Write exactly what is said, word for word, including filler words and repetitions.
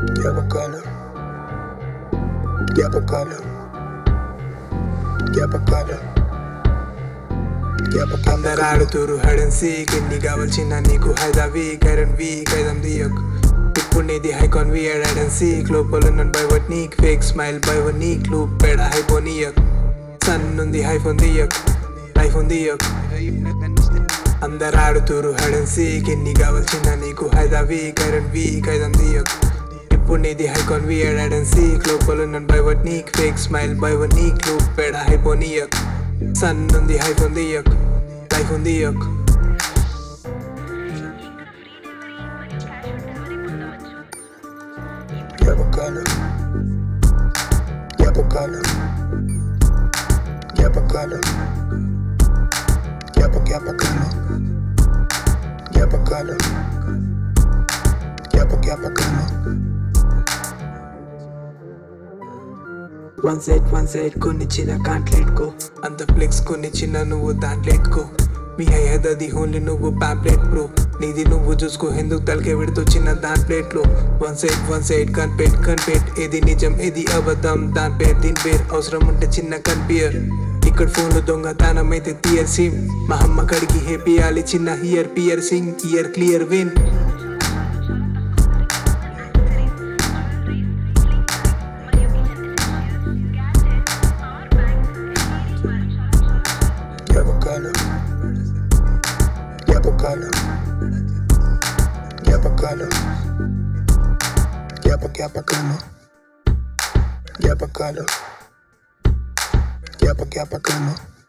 Qué bacano, qué bacano, qué bacano, qué bacano. అందరు ఆడుతురు hide and seek ఎన్ని కావాల్సిన నీకు హైదావి కైరన్ వి కైదం దియక్ ఇప్పుడు నీది హైకాన్ వి హైడ్ అండ్ సీక్ లోపల నన్ను బై వట్ నీక్ ఫేక్ స్మైల్ బై వన్ నీక్ లూప్ పెడ హైపోనియక్ సన్ ఉంది హైఫోన్ దియక్ ఐఫోన్ దియక్ అందరు ఆడుతురు హైడ్ అండ్ సీక్ ఎన్ని కావాల్సిన నీకు హైదావి కైరన్ వి కైదం దియక్ ఇప్పుడు నీది హైకాన్ వి హైడ్ అండ్ సీక్ లోపల నన్ను బై వట్ నీక్ ఫేక్ స్మైల్ బై వన్ నీక్ లూప్ పెడ హైపోనియక్ సన్ ఉంది హైఫోన్ దియక్ ఐఫోన్ దియక్ Qué bacano, qué bacano, qué bacano, qué ba- qué bacano, qué bacano, qué ba- qué bacano. One side one side కొన్ని చిన్న కాంట్లెట్కో అంత ఫ్లెక్స్ కొన్ని చిన్న నువ్వు దాంట్లెట్కో మీ అయ్యేదది ఓన్లీ నువ్వు ప్యాంప్లెట్ బ్రో నీది నువ్వు చూసుకో ఎందుకు తలకే విడుతూ చిన్న దాని ప్లేట్లో వన్ సైడ్ వన్ సైడ్ కన్పెట్ కన్పెట్ ఏది నిజం ఏది అబద్ధం దాని పేరు దీని పేరు అవసరం ఉంటే చిన్న కన్పియర్ ఇక్కడ ఫోన్లో దొంగతనం అయితే తీయర్ సిమ్ మా అమ్మ కడిగి హేపియాలి చిన్న హియర్ పియర్ సింగ్ ఇయర్ క్లియర్ విన్ Qué bacano, qué bacano, qué bacano, qué ba- qué bacano, qué bacano, qué ba- qué bacano.